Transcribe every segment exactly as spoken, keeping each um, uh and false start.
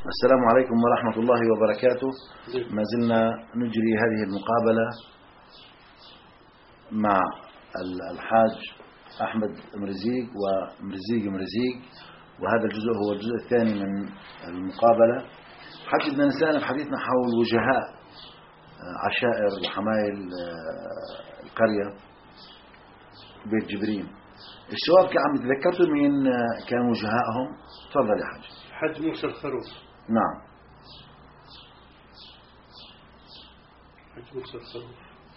السلام عليكم ورحمة الله وبركاته. ما زلنا نجري هذه المقابلة مع الحاج أحمد مرزيق ومرزيق مرزيق، وهذا الجزء هو الجزء الثاني من المقابلة. حكي بدنا نستأنف حديثنا حول وجهاء عشائر وحمايل القرية بيت جبرين. الشباب كان عم يتذكروا مين كان وجهائهم؟ تفضل يا حاج. حج موسى الخروف. نعم. حج موسى الخروف.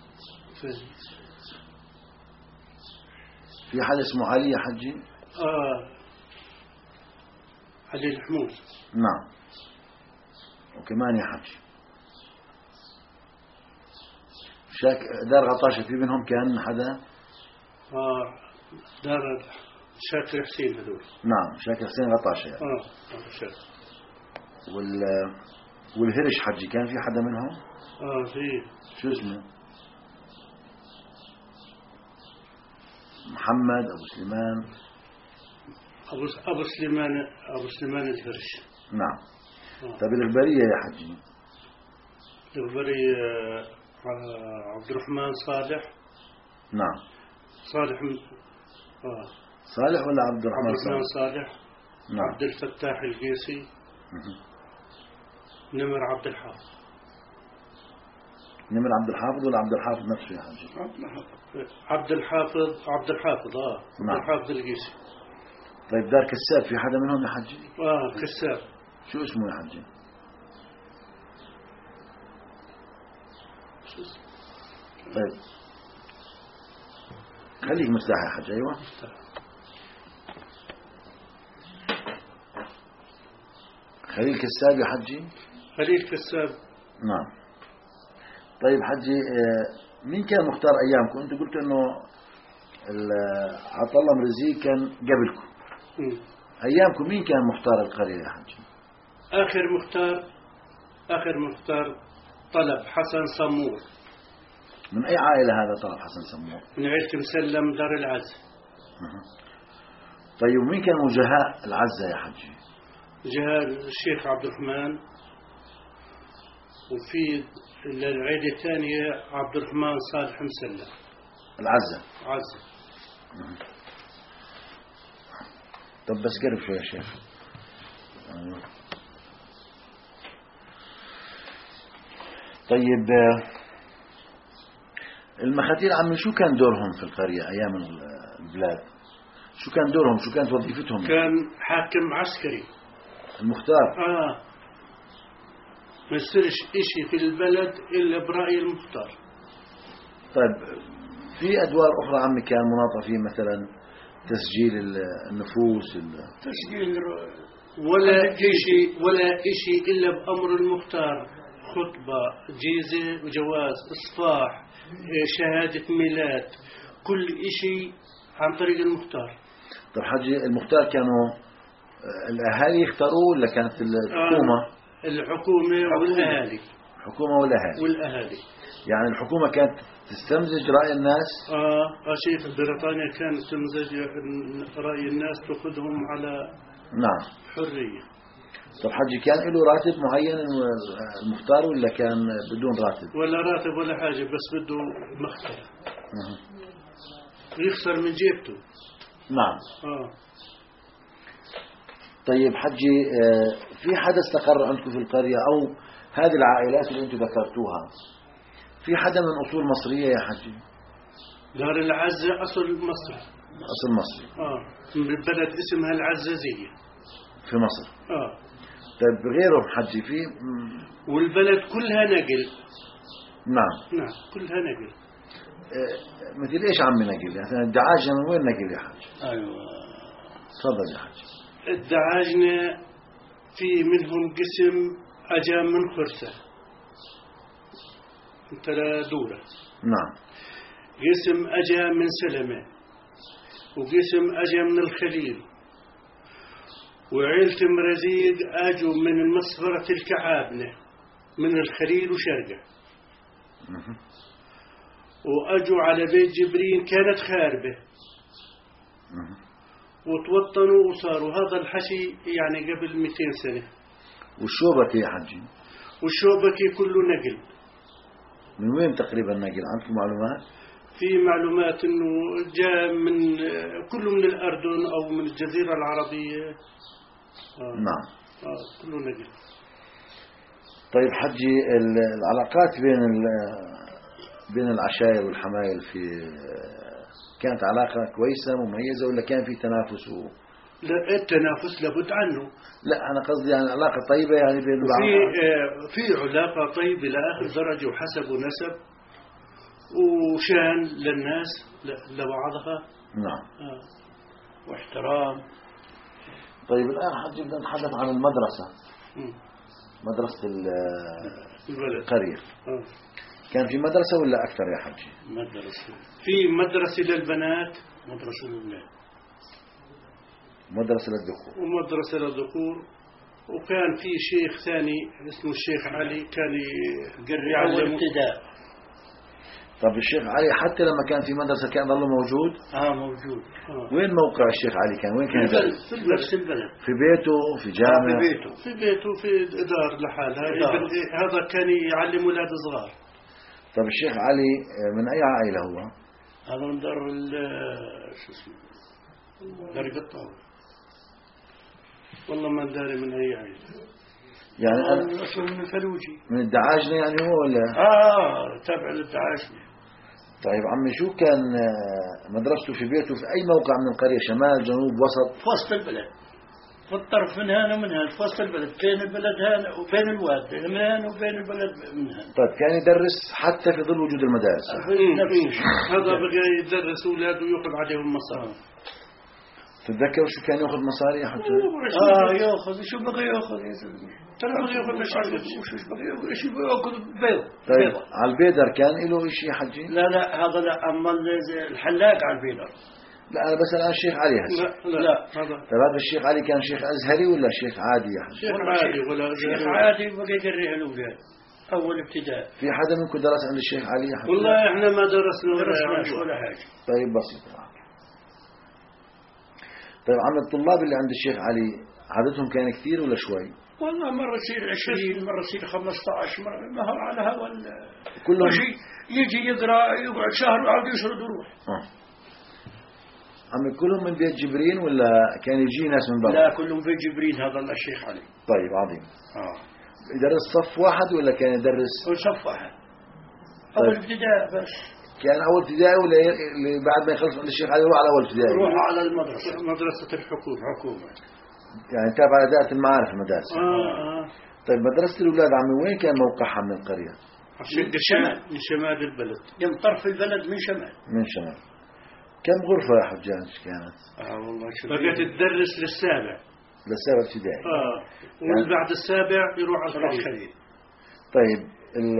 في حد اسمه علي يا حجي؟ آه علي الحمود. نعم. وكمان يا حجي شاك دار غطاشة في منهم كان حدا؟ آه دار شاكر حسين هذول. نعم شاكر حسين غطاشة يعني. آه آه شاكر. وال والهرش حجي كان في حدا منهم؟ آه في. شو اسمه؟ محمد أبو سليمان أبو أبو سليمان أبو سليمان الهرش. نعم. آه. طيب الإخبارية يا حجي؟ الإخبارية عبد الرحمن صالح. نعم. صالح من آه صالح ولا عبد الرحمن؟ عبد الرحمن صالح. نعم. عبد الفتاح القيسي. نمر عبد الحافظ. نمر عبد الحافظ ولا عبد الحافظ نفسه يا حجي؟ عبد الحافظ. عبد الحافظ عبد الحافظ اه عبد نعم. الحافظ القيسي. طيب دار كساب في حدا منهم يا حجي؟ اه كساب. شو اسمه يا حجي؟ طيب خليك مستحي يا حجي. ايوه خليل كساب يا حجي؟ خليل كساب. نعم. طيب حجي مين كان مختار ايامكم؟ انتم قلتوا انه عطا الله مرزيق كان قبلكم. م. ايامكم مين كان مختار القرية يا حجي؟ اخر مختار اخر مختار طلب حسن صمور. من اي عائلة هذا طلب حسن صمور؟ من عيلة مسلم دار العز. طيب ومين كان وجهاء العزة يا حجي؟ جهال الشيخ عبد الرحمن، وفي العيلة الثانية عبد الرحمن صالح مسلم العزة. عزة. طب بس قرب شوي يا شيخ. طيب المخاتير عمي شو كان دورهم في القرية أيام البلاد؟ شو كان دورهم؟ شو كانت وظيفتهم؟ كان حاكم عسكري المختار. آه ما يصيرش إشي في البلد إلا برأي المختار. طيب في أدوار أخرى عمي كان مناطة فيه مثلا تسجيل النفوس تسجيل ولا إشي ولا إشي إلا بأمر المختار. خطبة جيزة وجواز إصفاح شهادة ميلاد كل إشي عن طريق المختار. طب حجي المختار كانوا الأهالي يختاروه ولا كانت الحكومة؟ آه الحكومة والأهالي. الحكومة والأهالي. والأهالي يعني الحكومة كانت تستمزج رأي الناس. آه شيخ بريطانيا كانت تستمزج رأي الناس تأخذهم على نعم حرية. طب حجي كان له راتب معين المختار ولا كان بدون راتب؟ ولا راتب ولا حاجة بس بده مختار يخسر من جيبته. نعم. آه. طيب حجي في حدا استقر عندكم في القرية أو هذه العائلات اللي أنتم ذكرتوها في حدا من أصول مصرية يا حجي؟ دار العزة أصل مصري. أصل مصري. آه من بلد اسمها العزازية في مصر. آه. طيب غيرهم حجي في والبلد كلها نقل. نعم. نعم كلها نقل. اه مثل إيش عمي نقل؟ يعني الدعاجة من وين نقل يا حجي؟ أيوة تفضل يا حجي. الدعاجنة في منهم قسم أجا من خرسة ترى دورة. نعم. قسم أجا من سلمة وقسم أجا من الخليل وعيلة مرزيق أجوا من المصفرة الكعابنة من الخليل وشرقة وأجوا على بيت جبرين كانت خاربة وتوطنوا وصاروا. هذا الحكي يعني قبل مئتين سنة. والشوبكة يا حجي والشوبكي كله نقل. من وين تقريبا نقل؟ عندكم معلومات؟ في معلومات انه جاء من كله من الاردن او من الجزيره العربيه. آه. نعم. آه كله نقل. طيب حجي العلاقات بين بين العشائر والحمايل في كانت علاقة كويسة مميزة ولا كان في تنافس؟ و... لا التنافس لابد عنه. لا أنا قصدي يعني علاقة طيبة يعني بين بعض. في آه في علاقة طيبة لآخر درجة وحسب ونسب وشان للناس لبعضها. نعم. آه. واحترام. طيب الآن حجي بدنا نتحدث عن المدرسة. م. مدرسة البلد. القرية. آه. كان في مدرسة ولا أكثر يا حجي؟ مدرسة. في مدرسة للبنات مدرسة للبنات. مدرسة للذكور. ومدرسة للذكور. وكان في شيخ ثاني اسمه الشيخ علي كان يعلم ابتداء. طب الشيخ علي حتى لما كان في مدرسة كان ظل موجود؟ اه موجود. آه. وين موقع الشيخ علي كان؟ وين كان؟ في البلد. في البلد. في البلد. في بيته في جامعة؟ في بيته. في بيته في دار لحالها. هذا كان يعلم أولاد صغار. طب الشيخ علي من أي عائلة هو؟ هذا من دار شو اسمه دار قطاوي. والله ما داري من أي عائلة. يعني أنا من الفلوجي. من الدعاجنة يعني هو ولا؟ آه تابع للدعاجنة. طيب عمي شو كان مدرسته في بيته في أي موقع من القرية؟ شمال جنوب وسط؟ في وسط البلد. في الطرف من هنا ومن هنا في وسط البلد بين البلد هنا وبين الواد من هنا وبين البلد من هنا. طيب كان يدرس حتى في ظل وجود المدارس؟ هذا بقى يدرس أولاده ويأخذ عليهم مصاري. تتذكر شو كان يأخذ مصاري حتى؟ آه يأخذ شو بقى يأخذ يا زلمة؟ ترى بقى يأخذ مش عارف وش بقى يأخذ إيش بيأخذ بيض. طيب على البيدر كان له شيء حجي؟ لا لا هذا لا أما الحلاق على البيدر. لا أنا بسأل عن الشيخ علي هسه. لا لا هذا. طيب هذا الشيخ علي كان شيخ أزهري ولا شيخ عادي يا حجي؟ شيخ عادي ولا شيخ عادي بقى يقريه الأولاد أول ابتداء. في حدا منكم درس عند الشيخ علي يا حجي؟ والله إحنا ما درسنا ولا حاجة. طيب بسيط. طيب عم الطلاب اللي عند الشيخ علي عددهم كان كثير ولا شوي؟ والله مرة يصير عشرين مرة يصير خمسة عشر مرة ما هو على هوا كلهم شيء يجي يقرأ يقعد شهر وعاد يشرد ويروح. آه. عم كلهم من بيت جبرين ولا كان يجي ناس من برا؟ لا كلهم بيت جبرين هذا الله الشيخ علي. طيب عظيم. اه يدرس صف واحد ولا كان يدرس؟ صف واحد. طيب. أول ابتداء بس. كان أول ابتدائي ولا بعد ما يخلص عند الشيخ علي يروح على أول ابتدائي؟ يروح على المدرسة مدرسة الحكومة حكومة. يعني تابع إدارة المعارف المدارس. آه آه. طيب مدرسة الأولاد عمي وين كان موقعها من القرية؟ من شمال من شمال البلد. من طرف البلد من شمال. من شمال. كم غرفة يا حجاج كانت؟ آه والله بقيت تدرس للسابع. للسابع ابتدائي. آه. ومن بعد السابع يروح على الخليل. طيب ال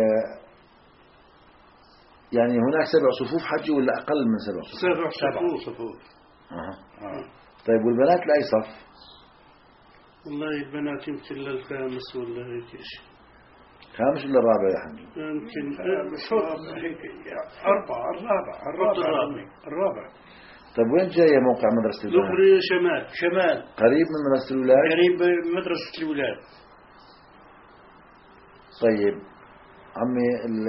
يعني هناك سبع صفوف حجي ولا أقل من سبع صفوف؟ سبع صفوف. صفوف. آه. آه. طيب والبنات لأي صف؟ والله البنات يمكن للخامس ولا هيك شيء. خامس ولا الرابع يا حجي؟ يمكن هيك أربعة الرابع الرابع الرابع. طيب وين جاية موقع مدرسة البنات؟ ظهري شمال شمال. قريب من مدرسة الأولاد؟ قريب من مدرسة الأولاد. طيب عمي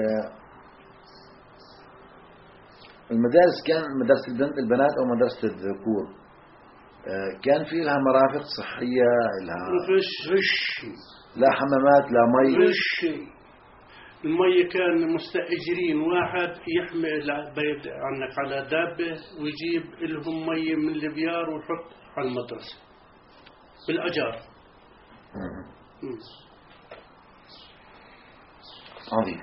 المدارس كان مدرسة البنت البنات أو مدرسة الذكور كان في لها مرافق صحية لها فيش فيش لا حمامات لا مي فيش المي كان مستأجرين واحد يحمل بيد عنك على دابة ويجيب لهم مي من البيار ويحط على المدرسة بالأجار. عظيم.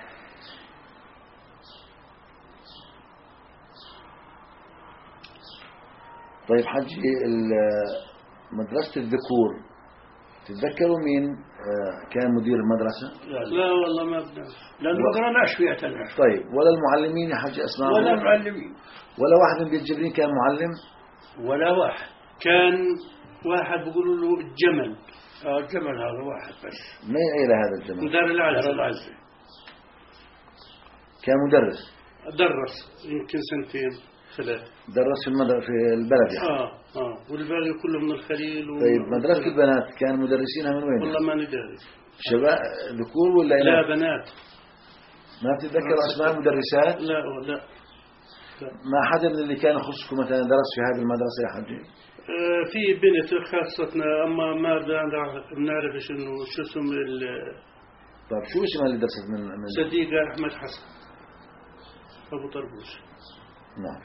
طيب حجي مدرسة الذكور تتذكروا مين كان مدير المدرسة؟ لا, لا والله ما بدنا لأنه ما قرأناش فيها تناش. طيب ولا المعلمين يا حجي أسماء؟ ولا معلمين ولا واحد من بيت جبرين كان معلم؟ ولا واحد. كان واحد بيقولوا له الجمل. اه الجمل هذا واحد بس. ما إلى هذا الجمل؟ دار العزة. كان مدرس؟ درس يمكن سنتين. ثلاثة. درس في المدرسة في البلد يعني. اه اه والباقي كله من الخليل. طيب مدرسة البنات كان مدرسينها من وين؟ والله ما ندري. شباب ذكور ولا لا إناث؟ بنات. ما بتتذكر أسماء المدرسات؟ لا لا. ما حدا من اللي كان يخصكم مثلا درس في هذه المدرسة يا حجي؟ آه في بنت خاصتنا أما ما بنعرفش إنه شو اسم طيب شو اسمها اللي درست من من صديقة أحمد حسن أبو طربوش. نعم.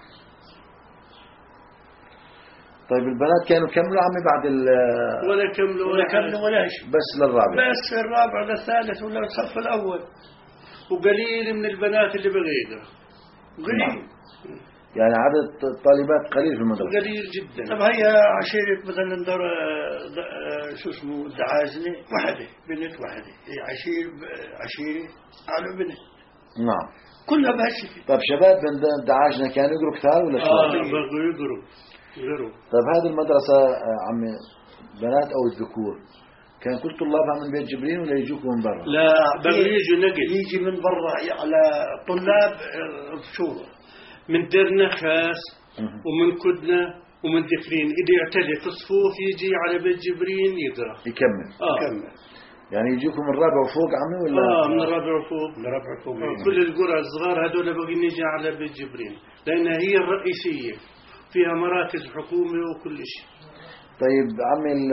طيب البنات كانوا كملوا عمي بعد ال ولا كملوا ولا كملوا ولا شيء، بس للرابع بس الرابع للثالث ولا الصف الأول، وقليل من البنات اللي بغيقها قليل. يعني عدد الطالبات قليل في المدرسة قليل جدا. طب هي عشيرة مثلا دار شو اسمه الدعازنة وحدة بنت وحدة، هي عشير عشيرة على بنت. نعم كلها بهالشكل. طيب شباب من دعاجنا كانوا يقروا كثار ولا شو؟ اه بقوا يقروا يقروا. طيب هذه المدرسة عمي بنات أو الذكور كان كل طلابها من بيت جبرين ولا يجوكم من برا؟ لا بقوا يجوا نقل يجي من برا على طلاب الشورى من دير نخاس ومن كدنة ومن دفرين، إذا يعتلي في الصفوف يجي على بيت جبرين يقرأ يكمل. آه. يكمل. يعني يجوكم من الرابع وفوق عمي ولا؟ آه من الرابع وفوق. من الرابع وفوق. آه. كل القرى الصغار هذول بقي نيجي على بيت جبرين لأنها هي الرئيسية، فيها مراكز حكومة وكل شيء. طيب عمي ال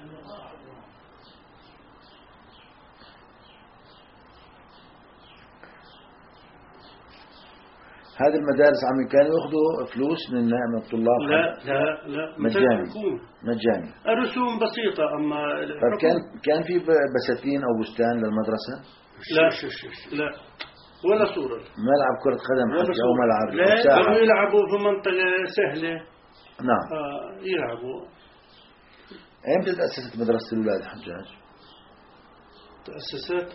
هذه المدارس عمي كانوا ياخذوا فلوس من من الطلاب؟ لا لا لا مجاني. الحكومة. مجاني. الرسوم بسيطة أما طيب كان كان في بساتين أو بستان للمدرسة؟ لا لا ولا صورة. ملعب كرة قدم حتى أو ملعب لا ساحة؟ كانوا يلعبوا في منطقة سهلة. نعم. آه يلعبوا. أيمتى تأسست مدرسة الأولاد حجاج؟ تأسست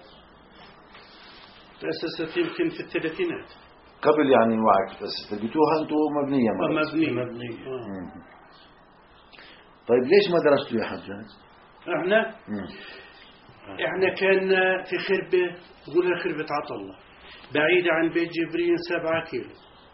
تأسست يمكن في الثلاثينات. قبل يعني وعك تأسست لقيتوها أنتم مبنية مدرسة؟ مبنية مبنية. آه. طيب ليش ما درستوا يا حجاج؟ احنا مم. احنا كان في خربة، قولها خربة عطلة بعيدة عن بيت جبرين سبعة كيلو،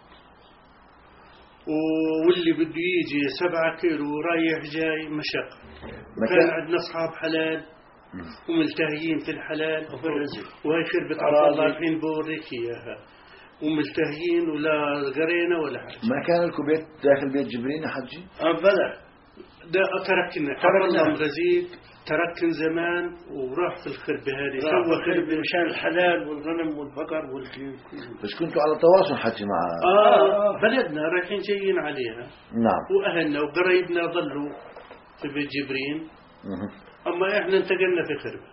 واللي بده يجي سبعة كيلو رايح جاي مشقة. كان عندنا أصحاب حلال وملتهيين في الحلال وفي الرزق، وهي خربة عطلة الحين بوريك إياها، وملتهيين ولا قرينا ولا حاجة. ما كان لكم بيت داخل بيت جبرين يا حجي؟ اه بلى ده تركنا تركنا مرزيق تركن زمان وراح في الخربة هذه سوى خربة مشان الحلال والغنم والبقر والكيل. بس كنتوا على تواصل حجي مع آه بلدنا رايحين جايين عليها. نعم. وأهلنا وقرايبنا ظلوا في بيت جبرين. مه. أما إحنا انتقلنا في خربة.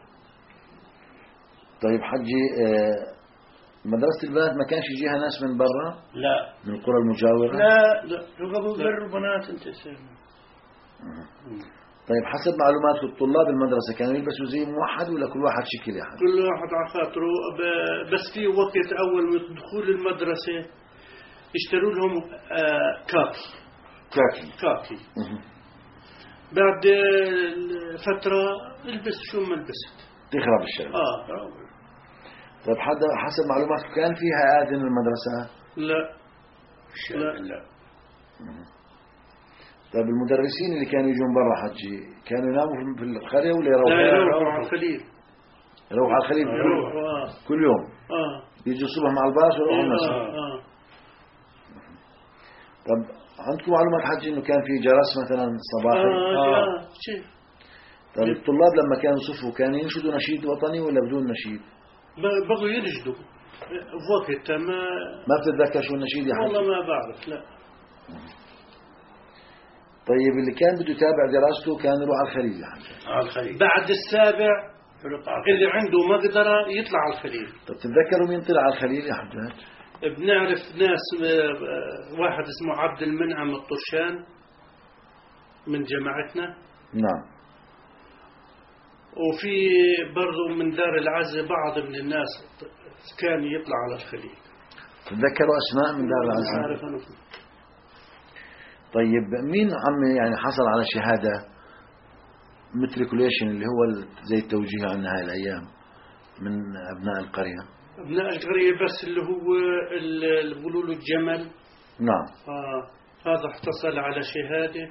طيب حجي آه مدرسة البنات ما كانش يجيها ناس من برا؟ لا من القرى المجاورة؟ لا لا يقبوا غير البنات انت سيرنا. طيب حسب معلوماتكم الطلاب المدرسة كانوا يلبسوا زي موحد ولا كل واحد شكل يا حجي؟ كل واحد على خاطره. بس في وقت أول من دخول المدرسة اشتروا لهم آه كاكي كاكي كاكي مه. بعد فترة البس شو ما لبست تخرب الشارع. آه. طيب حسب معلوماتكم كان فيها آذن المدرسة؟ لا لا لا. طيب المدرسين اللي كانوا يجون برا حجي كانوا يناموا في القرية ولا يروحوا؟ لا يروحوا على الخليل. يروحوا على الخليل يروحوا آه. كل يوم؟ آه. يجوا الصبح مع الباص ويروحوا المساء. آه. آه. طب عندكم معلومات حجي انه كان في جرس مثلا صباحي؟ آه. آه. شيء. طيب الطلاب لما كانوا يصفوا كانوا ينشدوا نشيد وطني ولا بدون نشيد؟ بقوا ينشدوا وقت ما ما بتتذكر شو النشيد يا حجي؟ والله ما بعرف لا. طيب اللي كان بده يتابع دراسته كان يروح على الخليل يا حجي؟ على الخليل. بعد السابع اللي عنده مقدرة يطلع على الخليل. طب تتذكروا مين طلع على الخليل يا حجاج؟ بنعرف ناس، واحد اسمه عبد المنعم الطرشان من جماعتنا. نعم. وفي برضو من دار العزة بعض من الناس كان يطلع على الخليل. تتذكروا أسماء من دار العزة؟ طيب مين عم يعني حصل على شهادة متريكوليشن اللي هو زي التوجيه عن هاي الأيام من أبناء القرية؟ أبناء القرية بس اللي هو اللي بيقولوا له الجمل نعم. آه هذا احتصل على شهادة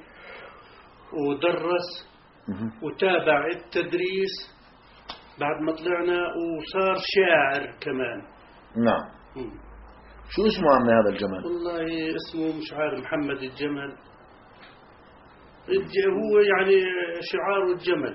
ودرس وتابع التدريس بعد ما طلعنا، وصار شاعر كمان. نعم. مم. شو اسمه عمي هذا الجمل؟ والله اسمه مش عارف، محمد الجمل. الج- هو يعني شعاره الجمل.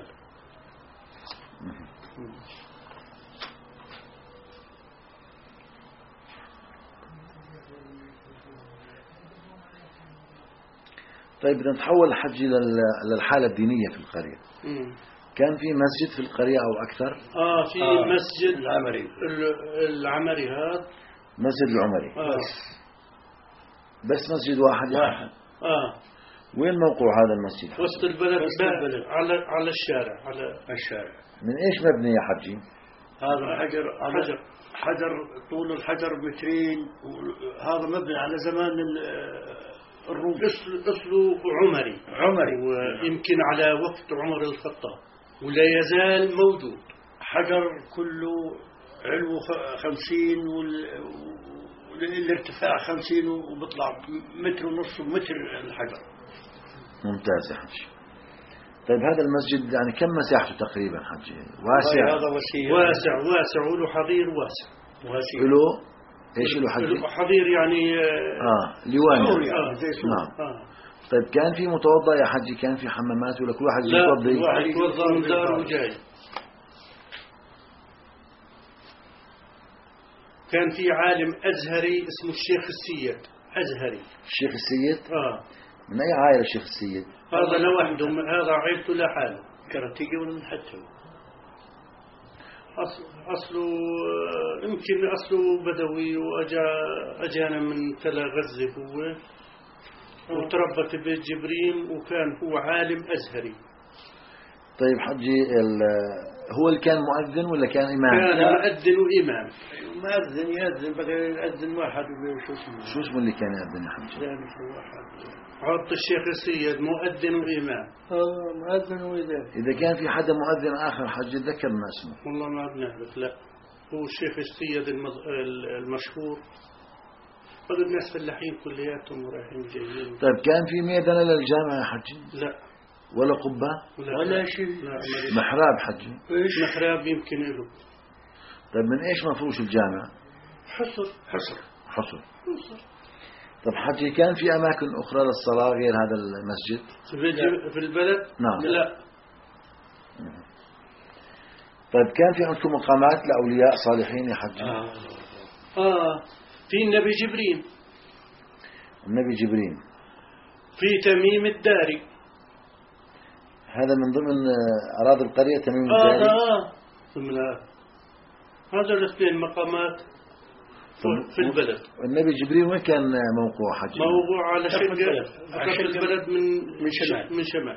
طيب بدنا نتحول حجي لل- للحالة الدينية في القرية. مم. كان في مسجد في القرية أو أكثر؟ اه في آه. مسجد العمري. ال- العمري هذا. مسجد العمري. آه. بس مسجد واحد يا واحد. اه وين موقع هذا المسجد؟ وسط البلد، وسط ب- البلد. على على الشارع، على الشارع. من إيش مبني يا حجي؟ هذا حجر على حجر. حجر طول الحجر مترين، وهذا مبني على زمان ال- الروم. اصله اصله عمري عمري. ويمكن على وقت عمر الخطاب، ولا يزال موجود. حجر كله علو خ- خمسين وال... والارتفاع خمسين، وبيطلع متر ونص ومتر الحجر. ممتاز يا حجي. طيب هذا المسجد يعني كم مساحته تقريبا حجي؟ والله واسع؟ هذا وسيع. واسع واسع وله حظير واسع. واسع. له ايش له حجي؟ له حظير يعني آه اه ليوان سور يعني. يعني، زي سور. نعم. آه. طيب كان في متوضأ يا حجي؟ كان في حمامات ولا كل واحد لا يتوضأ؟ واحد يتوضا من داره وجاي. كان في عالم أزهري اسمه الشيخ السيد، أزهري. الشيخ السيد؟ آه من أي عائلة الشيخ السيد؟ هذا لوحده، هذا عيلته لحاله. كرتيجي ولا من حتى أصل أصله آه، يمكن أصله بدوي، وأجا أجانا من تلا غزة هو، وتربت ببيت جبرين، وكان هو عالم أزهري. طيب حجي ال- هو اللي كان مؤذن ولا كان إمام؟ كان مؤذن وإمام. مأذن يأذن بقى يأذن واحد وشو اسمه شو اسمه اللي كان يأذن يا حجي؟ ثاني في واحد. عبد الشيخ السيد مؤذن وإمام. اه مأذن وإذا إذا كان في حدا مؤذن آخر حجي ذكرنا اسمه. والله ما بنعرف، لا هو الشيخ السيد المض- المشهور. هذول الناس فلاحين كلياتهم ورايحين جايين. طيب كان في ميدان للجامع يا حجي؟ لا ولا قبة؟ لا ولا شيء. لا ما محراب حجي؟ ايش؟ محراب يمكن له. طيب من إيش مفروش الجامع؟ حصر حصر. حصر. حصر. طب حجي كان في أماكن أخرى للصلاة غير هذا المسجد؟ في الج- في البلد. نعم. لا طيب كان في عندكم مقامات لأولياء صالحين يا حجي؟ آه. آه في النبي جبريل، النبي جبريل. في تميم الداري. هذا من ضمن آه، أراضي القرية تميم هذا الداري. آه ثم لا هذا الاثنين مقامات في البلد. النبي جبريل وين كان موقعه حجي؟ موضوع على شرق شق البلد. على شق شق البلد من من شمال. من شمال.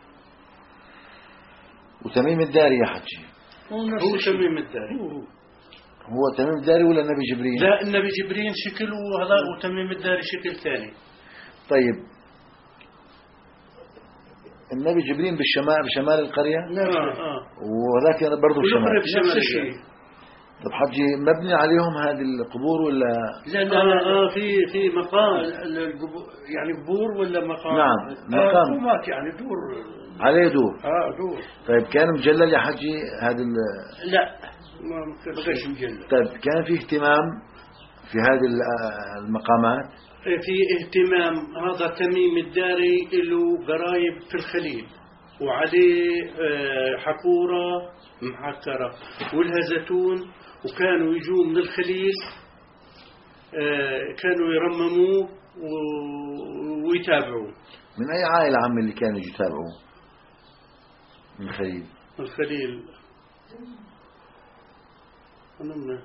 وتميم الداري يا حجي هو نفس هو الشيء. تميم الداري. هو. هو تميم الداري ولا النبي جبريل؟ لا النبي جبريل شكل، وهذا وتميم الداري شكل ثاني. طيب النبي جبريل بالشمال بشمال القرية نفس آه الشيء. آه وذاك برضه والأخرى بالشمال. بشمال نفس الشيء. الداري. طب حجي مبني عليهم هذه القبور ولا؟ لا لا آه لا آه في في مقام. ال- القبو- يعني قبور ولا مقام؟ نعم، آه، مقام. قومات يعني دور. عليه دور. اه دور. طيب كان مجلل يا حجي هذا ال- لا ما ما بقاش مجلد. طيب كان في اهتمام في هذه ال- المقامات؟ في اهتمام. هذا تميم الداري له قرايب في الخليل، وعليه آه، حكورة محكرة ولها زيتون، وكانوا يجوا من الخليل آه، كانوا يرمموه و- ويتابعوه. من أي عائلة عمي اللي كانوا يجوا يتابعوه؟ من الخليل. الخليل أنا ما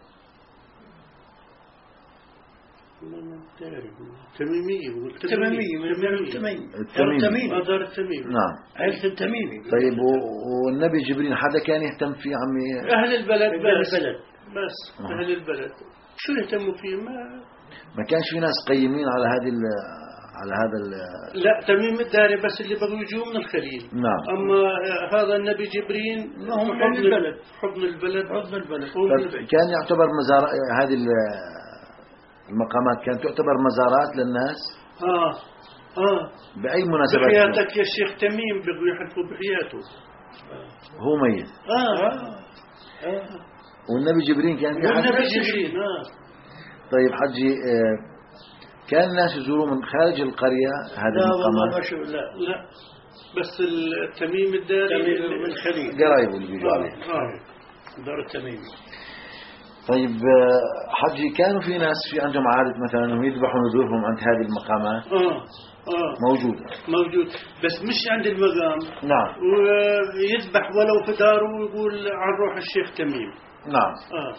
أنا ما أعرف. تميمية. تميمي من تميمية. التميمي. التميمي. التميمي. آه، دار التميم. نعم. عيلة التميمي. طيب و- والنبي جبريل حدا كان يهتم فيه عمي؟ أهل البلد بس. البلد. بس آه. أهل البلد شو يهتموا فيه؟ ما ما كانش في ناس قيمين على هذه ال على هذا ال لا تميم الداري بس اللي بقوا يجوا من الخليل. نعم. أما آه، هذا النبي جبريل هم حضن أهل البلد. حضن البلد. حضن البلد. هم طيب كان يعتبر مزار هذه ال- المقامات كانت تعتبر مزارات للناس اه اه بأي مناسبة؟ بحياتك يا شيخ تميم بيقوا يحلفوا بحياته. هو ميت. اه, آه. والنبي جبريل كان والنبي يحلف. جبريل. اه طيب حجي آه كان الناس يزوروا من خارج القرية هذه لا والله المقامات؟ ما شو لا لا بس التميم الداري تميم من خليل قرايب اللي بيجوا عليه. اه دار التميمي. طيب آه، حجي كانوا في ناس في عندهم عادة مثلا انهم يذبحوا نذورهم عند هذه المقامات؟ اه اه موجودة. موجود بس مش عند المقام. نعم. ويذبح ولو في داره ويقول عن روح الشيخ تميم. نعم. اه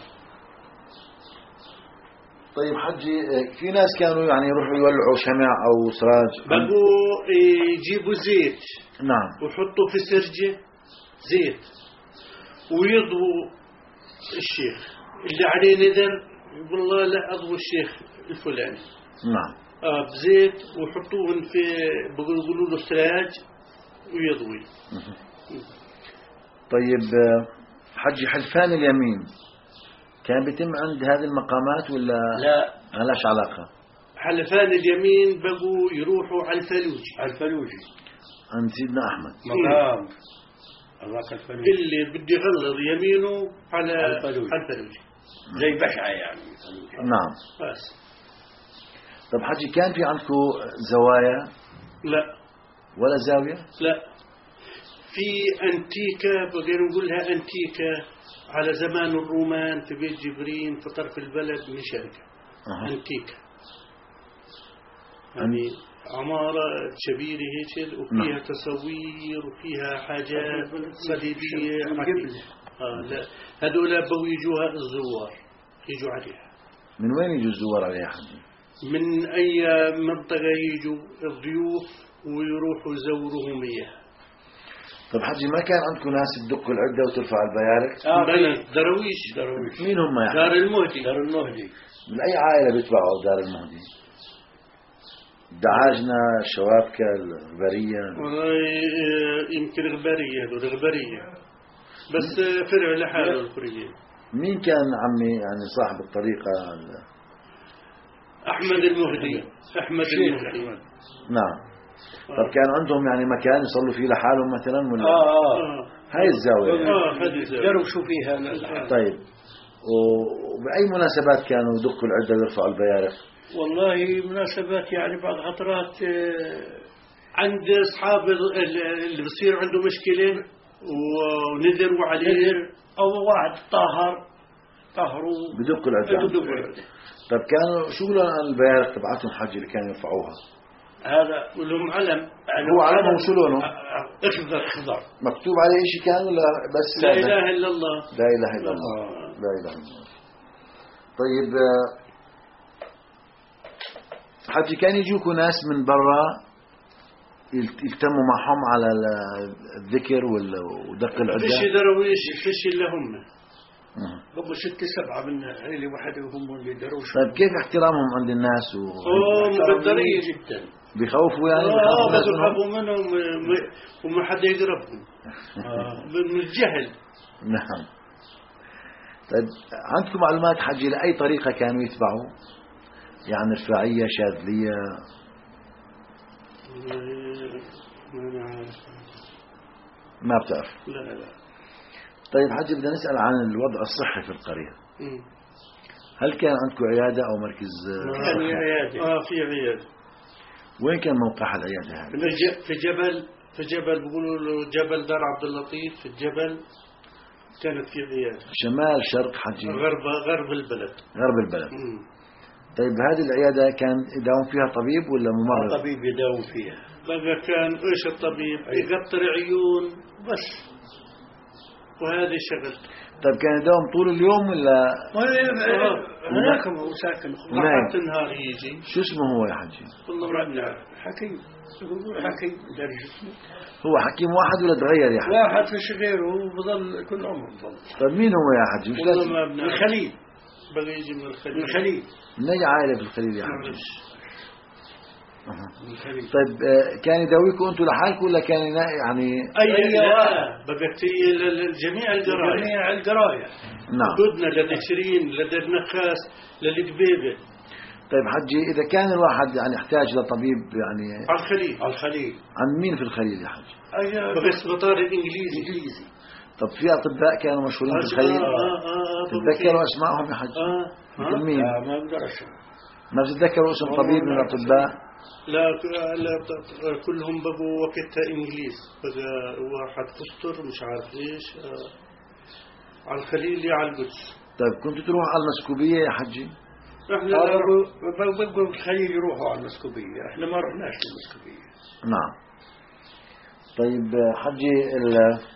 طيب حجي آه، في ناس كانوا يعني يروحوا يولعوا شمع او سراج. بقوا يجيبوا زيت. نعم. ويحطوا في سرجة زيت ويضووا الشيخ اللي عليه نذر يقول الله لا أضوي الشيخ الفلاني. نعم. آه بزيت ويحطوهن في بيقولوا له سراج ويضوي. طيب آه، حجي حلفان اليمين كان بيتم عند هذه المقامات ولا لا ما لهاش علاقة؟ حلفان اليمين بقوا يروحوا على الفلوجي. على الفلوجي عند سيدنا أحمد. مقام الله الفلوجي اللي بده يغلظ يمينه على على الفلوجي. على الفلوجي زي بشعة يعني. نعم. بس. طب حجي كان في عندكم زوايا لا ولا زاوية؟ لا في أنتيكا بقدر نقولها أنتيكا على زمان الرومان في بيت جبرين في طرف البلد من شركة. أه. أنتيكا يعني عمارة شبيرة هيك وفيها نعم. تصوير وفيها حاجات صليبية. آه لا هذول بقوا يجوها الزوار يجوا عليها. من وين يجوا الزوار عليها حجي؟ من أي منطقة يجوا الضيوف ويروحوا يزورهم إياها. طب حجي ما كان عندكم ناس تدقوا العدة وترفع البيارق؟ آه بلد درويش. درويش. مين هم يا حجي؟ دار المهدي. دار المهدي. من أي عائلة بيتبعوا دار المهدي؟ دعاجنا، الشوابكة، الغبرية؟ والله يمكن غبرية هذول غبرية بس فرع لحاله الكوريين. مين كان عمي يعني صاحب الطريقة ال- أحمد المهدي. أحمد المهدي. نعم. طب كان عندهم يعني مكان يصلوا فيه لحالهم مثلا ولا؟ آه آه آه هاي الزاوية. آه هذه الزاوية. دروا فيها الحال. طيب وبأي مناسبات كانوا يدقوا العدة ويرفعوا البيارق؟ والله مناسبات يعني بعض خطرات آه، عند أصحاب ال- ال- اللي بصير عنده مشكلة ونذروا عليه نذر أو واحد طاهر طهروا بدقوا العدة. بدقوا العدة. طب كانوا شو لون البيارق تبعتهم حجي اللي كانوا يرفعوها؟ هذا ولهم علم. هو علمهم شو لونه؟ اخضر اخضر مكتوب عليه شيء كان ولا بس؟ لا إله إلا الله. لا إله إلا الله. لا إله إلا الله. طيب آه، حجي كان يجوكوا ناس من برا يلت- يلتموا معهم على ال- الذكر وال- ودق فيش العدة؟ درويش فيش إلا هم. مه. قبل ستة سبعة من عيلة واحدة وهم اللي دروش. طيب كيف احترامهم عند الناس أوه مقدرين جدا. وبيخوفوا يعني آه بيخوفوا الناس بس منهم؟ يخافوا منهم م- وما حدا يقربهم آه. من الجهل. نعم. طيب عندكم معلومات حجي لأي طريقة كانوا يتبعوا؟ يعني رفاعية، شاذلية؟ ما نعرف. ما بتعرف. لا لا. طيب حجي بدنا نسأل عن الوضع الصحي في القرية. مم. هل كان عندكم عيادة أو مركز كان صحي؟ عيادة. اه في عيادة وين كان موقع العيادة هذه؟ في ج- في جبل في جبل بيقولوا له جبل دار عبد اللطيف في الجبل كانت في عيادة. شمال شرق حجي؟ غرب غرب البلد. غرب البلد. مم. طيب هذه العيادة كان يداوم فيها طبيب ولا ممرض؟ طبيب يداوم فيها. بقى كان ايش الطبيب يقطر عيون بس وهذه شغلته. طيب كان يداوم طول اليوم ولا؟ هناك هو ساكن. نعم. مرات النهار يجي. شو اسمه هو يا حجي؟ والله ما بنعرف. حكيم. يقولوا حكيم درجة اسمه. هو حكيم واحد ولا تغير يا حجي؟ واحد فيش غيره وبظل كل عمره بظل. طيب مين هو يا حجي؟ وش والله لازم؟ ما بنعرف. الخليل. بقى يجي من الخليل. من الخليل. من أي عائلة في الخليل يا حجي؟ معلش. أها. من الخليل. طيب آه، كان يداويكم أنتم لحالكم ولا كان ينا- يعني؟ أي أي لا واحد. بقت هي لجميع القراية. جميع القراية. نعم. بدنا لدى شيرين لدى النخاس للقبيبة. طيب حجي إذا كان الواحد يعني يحتاج لطبيب يعني على الخليل. على الخليل. عن مين في الخليل يا حج؟ بس بطار الإنجليزي. إنجليزي. طب في أطباء كانوا مشهورين في الخليل؟ آه آه آه تتذكروا أسمائهم يا حج؟ آه مثل مين؟ لا ما أقدر أشرح. ما بتتذكروا اسم طبيب من الأطباء؟ لا لا كلهم بقوا وقتها إنجليز، بقى واحد فستر مش عارف إيش آه. على الخليل يا على القدس. طيب كنت تروح على المسكوبية يا حجي؟ احنا بقوا الخليل يروحوا على المسكوبية، احنا ما رحناش للمسكوبية. نعم. طيب حجي ال...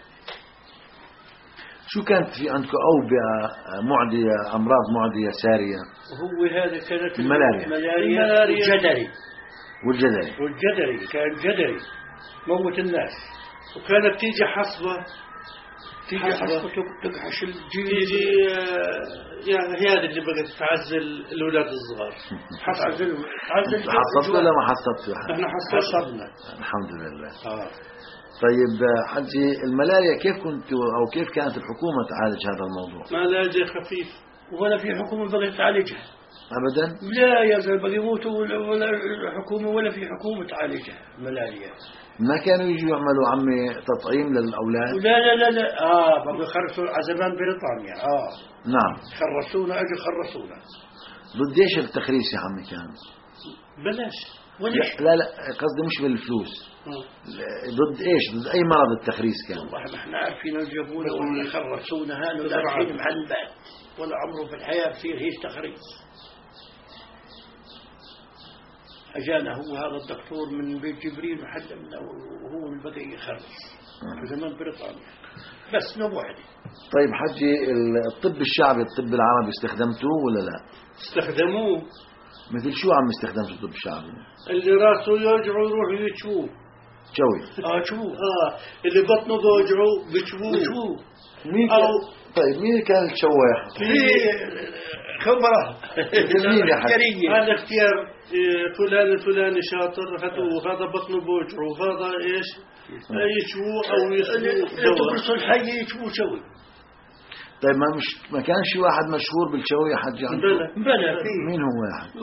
شو كانت في عندكم أوبئة معدية، أمراض معدية سارية؟ وهو هذا كانت الملاريا. الملاريا والجدري. والجدري. والجدري كان جدري موت الناس. وكانت تيجي حصبة تيجي حصبة تقحش الجيل. تيجي يعني هي هذه اللي بقت تعزل الأولاد الصغار. حصل حصلت ولا ما حصلت؟ احنا حصلنا الحمد لله. آه. طيب حجي الملاريا كيف كنت أو كيف كانت الحكومة تعالج هذا الموضوع؟ ملاريا خفيف ولا في حكومة بقت تعالجها أبدا؟ لا يا زلمة بقى يموتوا ولا حكومة ولا في حكومة تعالجها الملاريا. ما كانوا يجوا يعملوا عمي تطعيم للأولاد؟ لا لا لا لا آه بقوا يخرسوا على زمان بريطانيا. آه نعم. خرسونا أجوا خرسونا. ضد ايش التخريس يا عمي كان؟ بلاش لا لا, لا قصدي مش بالفلوس. ضد ايش؟ ضد اي مرض التخريس كان؟ والله ما احنا عارفين يجيبونا ولا يخرسونا هان ولا الحين مع البعد ولا عمره في الحياة بصير هيش تخريس. أجانا هو هذا الدكتور من بيت جبريل وحلمنا وهو اللي بدأ يخرس في زمان بريطانيا بس نوع واحد. طيب حجي الطب الشعبي الطب العربي استخدمتوه ولا لا؟ استخدموه. مثل شو عم استخدمتوا الطب الشعبي؟ اللي راسه يوجعه يروح يشوف شوي. اه شو اه اللي بطنه بوجعه بشوف شو مين أو طيب مين كان الشواح؟ في خبرة مين يا حجي؟ هذا اختيار فلان الفلاني شاطر هاتوا هذا بطنه بوجعه وهذا ايش يشوف او يسوي تقرص الحي يشوف شوي. طيب ما مش ما كان شي واحد مشهور بالشوي يا حجي؟ بلى بلى في مين هو يا حجي؟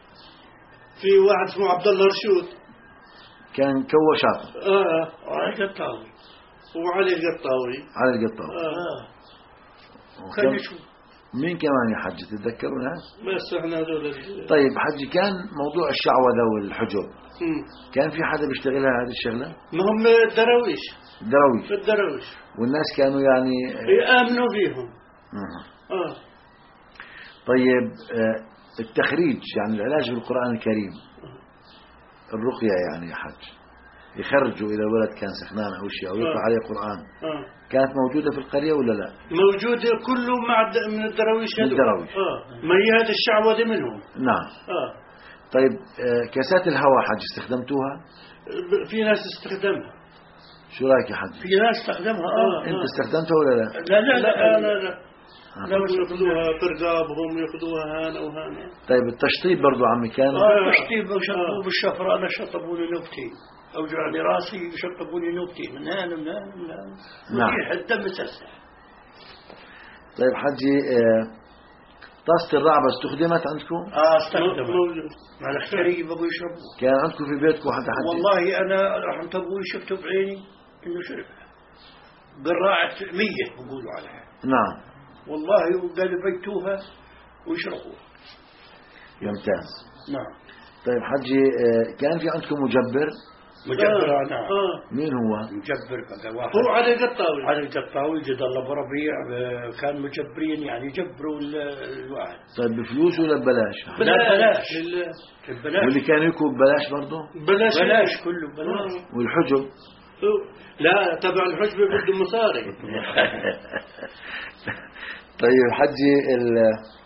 في واحد اسمه عبد الله رشود كان كوا شاطر. اه علي القطاوي وعلي القطاوي. علي القطاوي اه كان يشوف. مين كمان يا حجي تتذكروا ناس؟ بس احنا هذول. طيب حجي كان موضوع الشعوذة والحجب مم. كان في حدا بيشتغلها هذه الشغلة؟ ما هم الدراويش. الدراويش. الدراويش والناس كانوا يعني يآمنوا فيهم. آه. اه طيب آه التخريج يعني العلاج بالقرآن الكريم الرقية يعني يا حج يخرجوا إذا الولد كان سخنان أو شيء أو يقرأ آه. عليه قرآن آه. كانت موجودة في القرية ولا لا؟ موجودة كله مع الد... من الدراويش من هذول. الدراويش. اه ما هي هذا الشعوذة منهم. نعم. اه طيب آه كاسات الهواء حج استخدمتوها؟ ب- في ناس استخدمها. شو رأيك يا حج؟ في ناس استخدمها اه أنت استخدمتها ولا لا؟ لا لا لا لا لا لا آه. لو ياخذوها برقابهم ياخذوها هان او هان. طيب التشطيب برضو عمي كان؟ اه تشطيب وشطبوا بالشفرة أنا شطبوا لي نوبتين أوجعني راسي شطبوا لي نوبتين من هان ومن هان ومن هان نعم. وريح الدم تسع. طيب حجي آه طاسة الرعبة استخدمت عندكم؟ اه استخدمها موجود. مع الحكرية بقوا يشربوا. كان عندكم في بيتكم حدا حجي؟ والله أنا رحمة أبوي شفته بعيني إنه شربها قراعة مية بقولوا عليها. نعم. والله وقالوا بيتوها ويشربوها. ممتاز. نعم. طيب حجي آه كان في عندكم مجبر؟ مجبر آه. نعم. آه. مين هو؟ مجبر بقى واحد هو علي القطاوي. علي القطاوي جد الله بربيع آه، كان مجبرين يعني يجبروا ال- الواحد. طيب بفلوس ولا ببلاش؟ لا بلاش لله. بلاش واللي كان يكون ببلاش برضه؟ بلاش بلاش كله بلاش. آه. والحجب؟ لا تبع الحجب بده مصاري. طيب حجي ال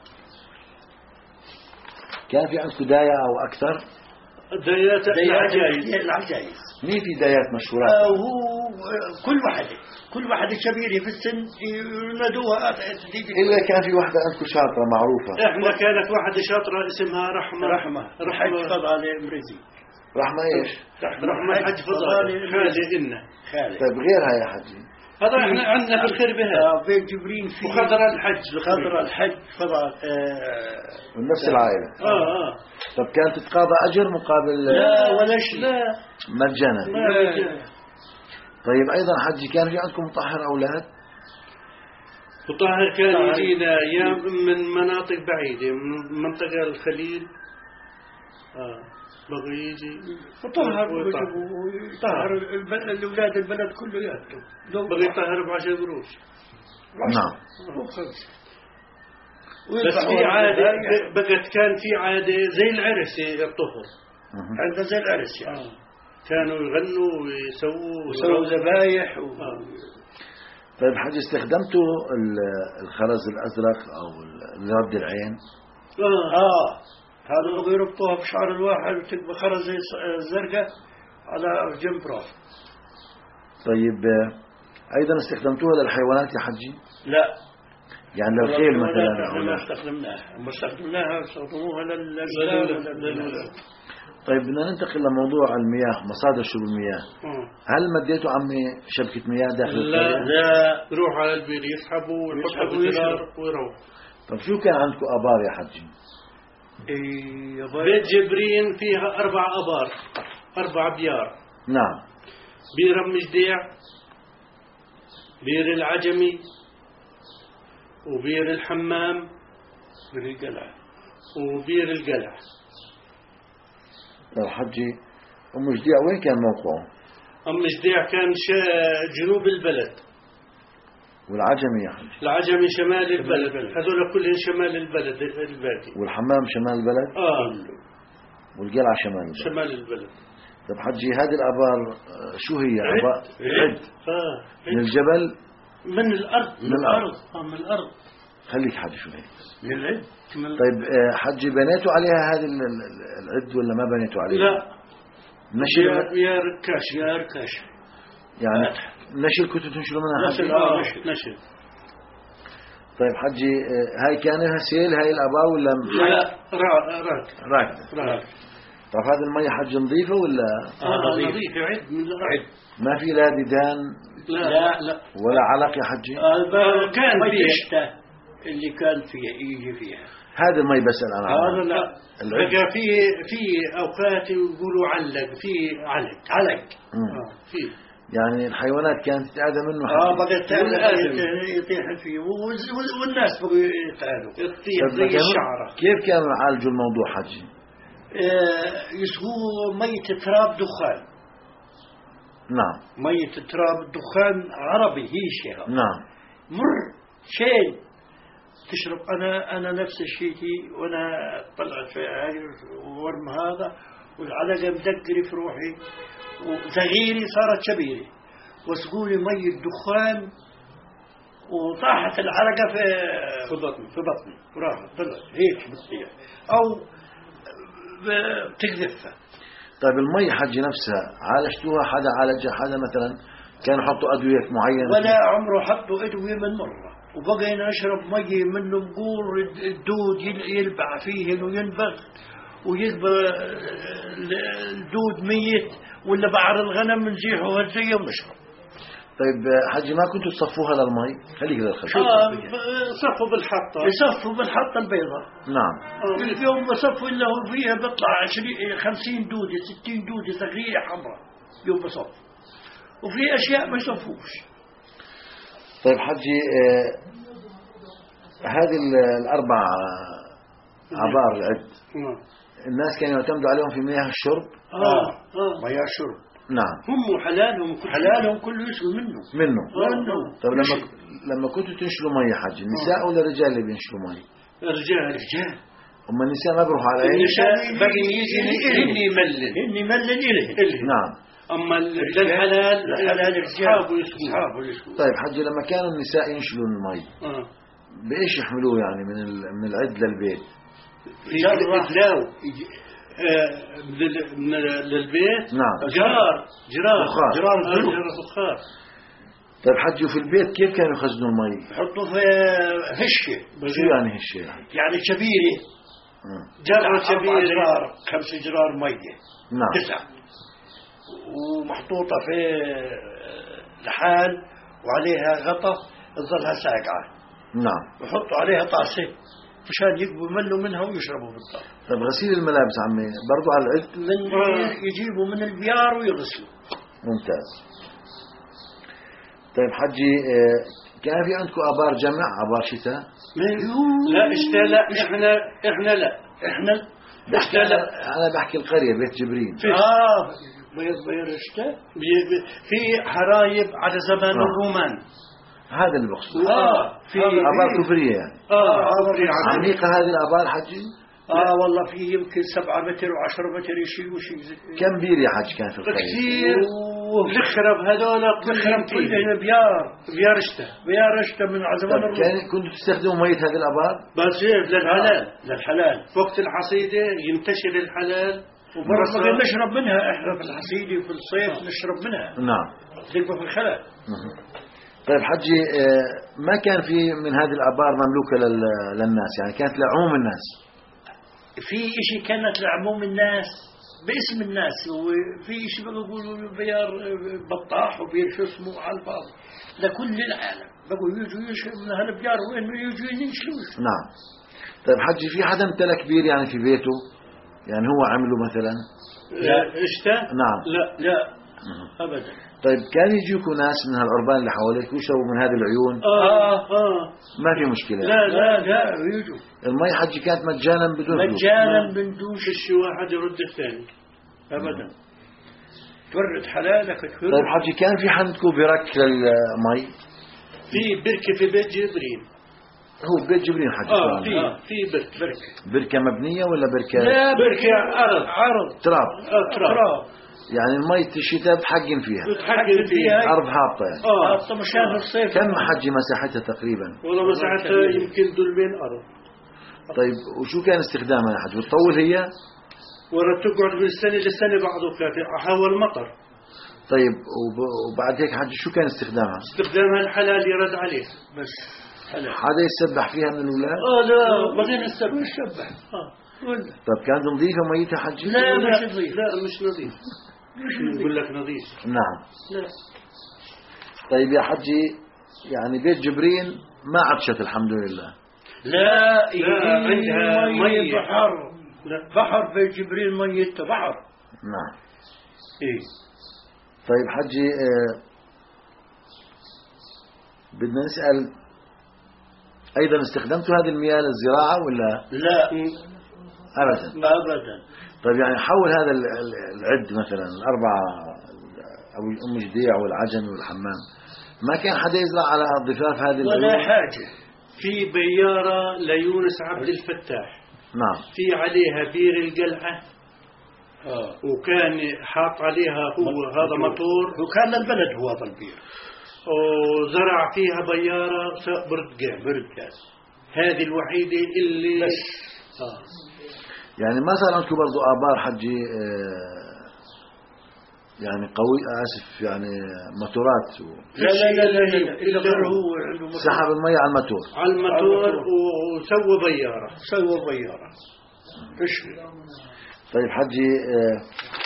كان في عندكم داية أو أكثر؟ ديات العجائز. العجائز مين في دايات مشهورات؟ آه، وهو آه، كل واحدة كل واحدة كبيرة في السن ينادوها تيجي. إلا كان في واحدة عندكم شاطرة معروفة. احنا كانت واحدة شاطرة اسمها رحمة. رحمة الحج فضالة مرزي. رحمة إيش؟ رحمة الحج فضالة خالي إنا. خالد. طيب غيرها يا حجي؟ هذا احنا عندنا في الخربة آه بين جبرين في وخضر الحج خضر الحج فضاء من نفس العائلة. اه اه طب كانت تتقاضى أجر مقابل لا ولا شيء لا مجانا؟ لا. طيب أيضا حجي كان في عندكم مطهر أولاد؟ وطاهر كان يجينا أيام من مناطق بعيدة من منطقة الخليل آه بغي يجي وطهر ويطهر. طهر الأولاد البلد كله يأتوا بغي يطهر بعشر قروش. نعم. وخمسة بس في عادة بقت كان في عادة زي العرس الطهر عندنا زي العرس يعني آه. كانوا يغنوا ويسووا وسووا ذبايح و... آه. طيب حجي استخدمتوا ال- الخرز الأزرق أو ال- رد العين؟ آه. آه هذا بغوا يربطوها بشعر الواحد وتبقى خرزة زرقاء على جنب راس. طيب آه، أيضا استخدمتوها للحيوانات يا حجي؟ لا يعني لو خيل لا مثلا ما ولا- استخدمناها ما استخدمناها استخدموها للأجلال وللولاد. طيب بدنا ننتقل لموضوع المياه، مصادر شرب المياه. آه. هل مديتوا عمي شبكة مياه داخل لا القرية؟ لا يروح على البير يسحبوا ويحطوا يسحبوا بالجدار ويروح. طب شو كان عندكم آبار يا حجي؟ إيه يا بيت جبرين فيها أربع أبار أربع بيار. نعم. بير أم جديع، بير العجمي، وبير الحمام، بالقلعة وبير القلع. طيب حجي أم جديع وين كان موقعه؟ أم جديع كان شا- جنوب البلد، والعجمي يا حجي؟ العجمي شمال البلد، البلد. هذول كلهم شمال البلد الباقي. والحمام شمال البلد؟ آه والقلعة شمال البلد. شمال البلد. طب حجي هذه الآبار آه، شو هي؟ عد. آبار عد آه. من الجبل؟ من الأرض من الأرض. آه من الأرض. خليك حجي شوي. من العد من طيب آه، حجي بنيتوا عليها هذه ال- ال- العد ولا ما بنيتوا عليها؟ لا نشر يا يا ركاش يا ركاش يعني نشر كنتوا تنشروا منها حجي؟ نشر آه نشر. نشر. طيب حجي آه، هاي كان لها سيل هاي الآبار ولا لا را راك راكدة؟ راك طب هذه المية حج نظيفة ولا آه نظيف. نظيف عد من الأرض. ما في لا ديدان لا لا. لا ولا علق يا حجي؟ هذا كان مي فيه. الشتاء اللي كان فيها يجي فيها هذا المي بسأل أنا عنها. هذا لا العد. بقى في في اوقات يقولوا علق في علق علق مم. آه في يعني الحيوانات كانت تتأذى منه اه حجي. بقت والآدمي. يطيح فيه وال- وال- والناس بقوا يتعالوا يطير طب زي كانوا- الشعرة. كيف كانوا يعالجوا الموضوع حجي؟ آه، يسقوا مية تراب دخان نعم مية تراب دخان عربي هي شيء نعم. مر شيء تشرب أنا أنا نفس الشيء هي وأنا طلعت في هاي ورم هذا والعلقة مدقري في روحي وصغيري صارت كبيرة وسقوني مية دخان وطاحت العلقة في في بطني. في بطني وراحت طلعت هيك بتصير أو بتقذفها. طيب المي حجي نفسها عالجتوها؟ حدا عالجها؟ حدا مثلا كانوا يحطوا أدوية معينة؟ ولا عمره حطوا أدوية من مرة وبقينا نشرب مي منه بقول الدود يل- يلبع فيه وينبغ ويبقى الدود ميت ولا بعر الغنم نزيحه هالزية ونشرب. طيب حجي ما كنتوا تصفوها للمي؟ خليك للخشب. آه صفوا بالحطة. يصفوا بالحطة البيضاء نعم. آه. يوم بصفوا إلا هو فيها بيطلع عشرين خمسين دودة ستين دودة صغيرة حمراء يوم بصف وفي أشياء ما يصفوش. طيب حجي آه، هذه ال- الأربع عبار العد نعم. الناس كانوا يعتمدوا عليهم في مياه الشرب؟ آه آه مياه شرب نعم. هم حلالهم كل حلالهم كله يسوي منه منه. منه. طيب لما لما كنتوا تنشلوا مي حجي النساء ولا الرجال اللي بينشلوا مي؟ رجال رجال هم النساء ما بيروحوا على عين؟ النساء بقي يجي إني يملل إني ملل إليه إلي. نعم. أما للحلال الحلال الرجال أصحابه يسكنون. أصحابه يسكنون. طيب حجي لما كانوا النساء ينشلوا المي آه. بإيش يحملوه يعني من ال- من العد للبيت؟ في جرة. إدلاو آه، لل- من للبيت نعم. جرار جرار بخار. جرار آه، الذنوب. جرار بخار. طيب حجي وفي البيت كيف كانوا يخزنوا المي؟ يحطوا في هشة شو يعني هالشيء يعني؟ يعني كبيرة مم. جرة أربع كبيرة جرار خمس جرار مية نعم. تسعة ومحطوطة في لحال وعليها غطا تظلها ساقعة، نعم. وحطوا عليها طاسة مشان يقبوا يملوا منها ويشربوا بالدار. طيب غسيل الملابس عمي برضو على العد؟ من يجيبوا من البيار ويغسلوا. ممتاز. طيب حجي كان في عندكم آبار جمع آبار شتاء؟ لا اشتا لا احنا احنا لا احنا بحكي لا انا بحكي القرية بيت جبرين. اه بيض بيض اشتا في حرايب على زمان آه. الرومان. هذا اللي بقصده. اه في آبار كفرية يعني. اه عميقة هذه الآبار حجي؟ اه والله في يمكن سبعة متر وعشرة متر شيء وشيء زي كم بير يا حج كان في القرية؟ كثير. نخرب هذول كلهم كلهم بيار بيار اشتا بيار اشتا من زمان طيب كان كنتوا تستخدموا مية هذه الآبار؟ بس ايه للحلال للحلال. وقت الحصيدة ينتشر الحلال وبرضه بقى نشرب منها احنا في الحصيدة وفي الصيف نشرب منها. نعم. تلقوا في الخلاء. طيب حجي ما كان في من هذه الآبار مملوكة للناس يعني كانت لعموم الناس؟ في اشي كانت لعموم الناس باسم الناس، وفي اشي بيقولوا بيار بطاح وبير شو اسمه على الفاضي لكل العالم بقوا يجوا يشربوا من هالبيار وين يجوا ينشلوش. نعم. طيب حجي في حدا امتلك بير يعني في بيته يعني هو عمله مثلا؟ لا اشتا نعم. لا لا ابدا. طيب كان يجيكم ناس من هالعربان اللي حواليك ويشربوا من هذه العيون؟ اه اه ما في مشكلة. لا لا لا يجوا. المي حجي كانت مجانا بدون فلوس؟ مجانا بدون فيش واحد يرد الثاني ابدا. تورد حلالك تورد. طيب حجي كان في عندكم برك للمي؟ في بركة في بيت جبرين. هو بيت جبرين حجي؟ اه في آه. في بركة بركة بركة مبنية ولا بركة؟ لا بركة عرض عرض تراب. آه تراب. يعني المي الشتاء بتحجن فيها؟ بتحجن فيها أرض هابطة يعني. اه هابطة مشان الصيف. كم حجي مساحتها تقريبا؟ والله مساحتها يمكن دولمين أرض. طيب وشو كان استخدامها يا حج؟ بتطول هي؟ ورا تقعد من السنة للسنة بعده كافي أحول مطر. طيب وبعد هيك حج شو كان استخدامها؟ استخدامها الحلال يرد عليه بس حلال. حدا يسبح فيها من الأولاد؟ اه لا بعدين السبب يسبح. اه ولا طيب كانت نظيفة ميتها حج؟ لا لا مش نظيف. لا مش نظيف. مش نقول لك نظيف. نعم. لا. طيب يا حجي يعني بيت جبرين ما عطشت الحمد لله. لا لا عندها مية بحر. لا بحر في جبريل ميته بحر. نعم. ايه. طيب حجي آه بدنا نسأل أيضا استخدمتوا هذه المياه للزراعة ولا؟ لا أبدا. أبدا. طيب يعني حول هذا العد مثلا الأربعة أو الأم جديع والعجمي والحمام ما كان حدا يزرع على ضفاف هذه ولا العيون؟ حاجة. في بيارة ليونس عبد الفتاح. نعم. في عليها بير القلعة. آه. وكان حاط عليها هو هذا مطور. وكان البلد هو هذا البير. وزرع فيها بيارة برتقال. برتقال. هذه الوحيدة اللي بس. آه. يعني ما صار عندكم برضو آبار حجي آه يعني قوي آسف يعني موتورات و... لا لا لا لا, لا, لا. إلا غير هو عنده سحب المية على الموتور على الموتور وسوى بيارة. سوى بيارة. إيش؟ طيب حجي آه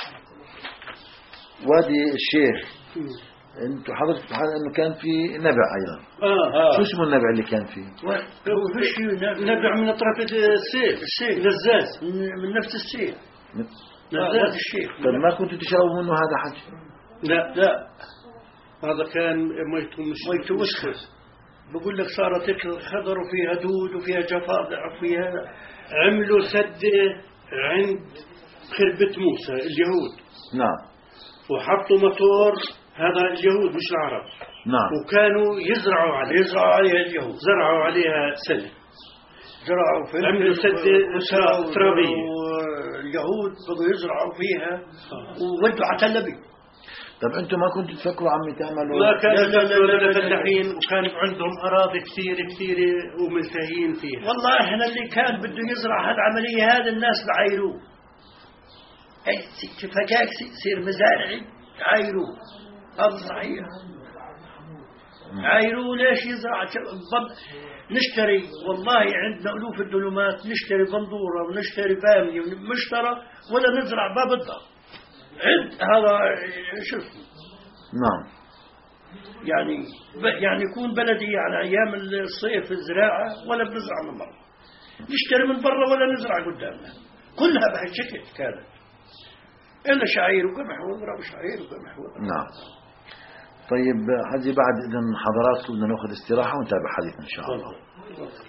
وادي الشيخ انتوا حضرتك انه كان في نبع ايضا. اه اه شو اسمه النبع اللي كان فيه؟ نبع من اطراف السيل. السيل نزاز من نفس السيل. من... نزاز الشيخ. طيب ما كنتوا تشربوا منه هذا حج؟ لا لا هذا كان ميته مش ميته وسخ. بقول لك صارت خضر وفيها دود وفيها جفاف وفيها. عملوا سدة عند خربة موسى اليهود. نعم. وحطوا موتور هذا اليهود مش العرب. نعم. وكانوا يزرعوا عليها. يزرعوا عليها اليهود. زرعوا عليها سنة. زرعوا في عملوا سدة ترابية. واليهود بقوا يزرعوا فيها وودوا على تل أبيب. طب انتم ما كنتوا تفكروا عمي تعملوا؟ ما كانوا يفكروا لنا فلاحين وكان عندهم أراضي كثير كثير وملتهين فيها. والله احنا اللي كان بده يزرع هالعملية هذا الناس بعيروه. اي فجاك يصير مزارعي عايروه. هذا صحيح. عايروه ليش يزرع نشتري والله عندنا ألوف الدلومات نشتري بندورة ونشتري بامية ونشترى ولا نزرع باب الدار. عد هذا شو اسمه. نعم. يعني يعني يكون بلدي على أيام الصيف الزراعة ولا بنزرع من برا، نشتري من برا ولا نزرع قدامنا، كلها بهالشكل كانت، إلا شعير وقمح وذرة وشعير وقمح وذرة. نعم. طيب حجي بعد إذن حضراتكم بدنا ناخذ استراحة ونتابع حديثنا إن شاء الله.